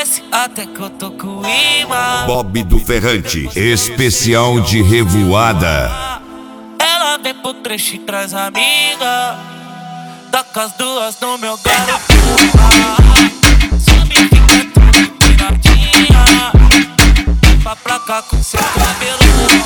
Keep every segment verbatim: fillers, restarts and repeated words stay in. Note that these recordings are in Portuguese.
desce até que eu tô com imã. Bob do Ferrante, especial de revoada. Ela vem pro trecho e traz amiga. Toca as duas no meu garupa. Sobe e fica tudo piradinha. Vai pra cá com seu cabelo.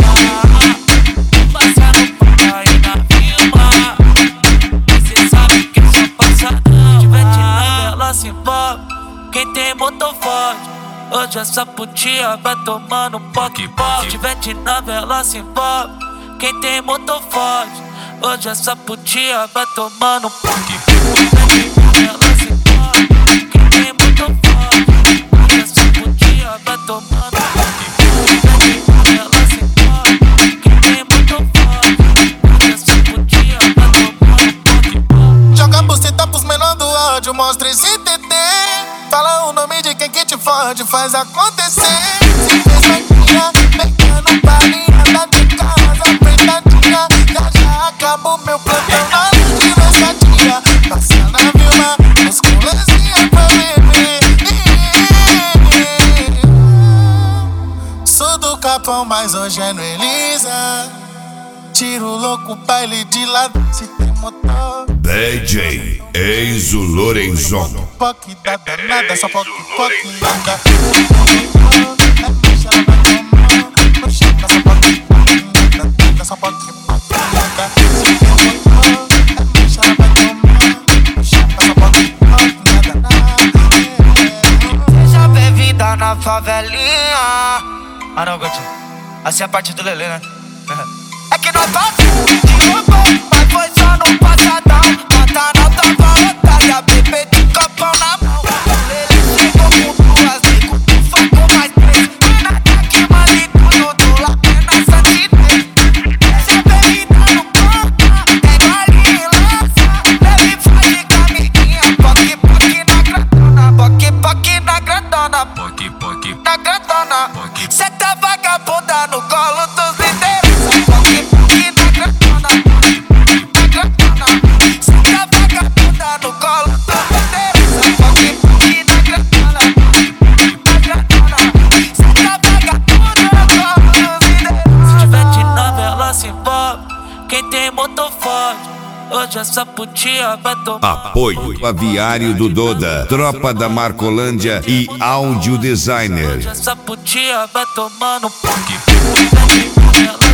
Passa no papai na vila. Cê sabe que eu sou passadão. Diverte na vela, se envolve. Quem tem motor forte, hoje essa putinha vai tomando poque poque. Diverte na vela, se envolve. Quem tem motor forte, hoje essa putinha vai tomando poque poque. Ela se envolve. Quem tem motor forte, hoje essa putinha vai tomando poque poque. Ela se envolve. Quem tem motor forte, hoje essa putinha vai tomando poque poque. Joga a buceta pros menor do ódio, mostra esse T T. Fala o nome de quem que te fode, faz acontecer. Se fez vaquinha, pegando balinha, tá de casa apertadinha. Já já acabou meu plantão na luz de versatinha. Passa na Vilma, os colezinhas pra beber. Sou do Capão, mas hoje é no Elisa. Tiro louco, baile de lado, se tem motor. D J Enzo Lorenzon. Poque da danada, só poque, poque nada. Só poque, poque nada. Seja bem-vinda na favelinha. Ah não, gatinho, assim é a parte do Lelê, né? É que nós passamos de roubou, mas foi só no passadão. Mata não tava lotada, bebê de copão na mão. O Lelê chegou com duas, nego, tu foi com mais três. Foi na ataque, mali tudo do lá, é na santidade. Seja bem-vinda no ponta, é galinha e lança. Leve faz de camiguinha, poque, poque na grandona. Poque, poque na grandona. Poque, poque na grandona. Cê tá vagabunda no colo dos líderes. Quem tem motor forte, hoje essa putinha vai tomar. Apoio Aviário do Doda, Tropa da Marcolândia e Áudio Designer. Hoje essa putinha vai tomando poque.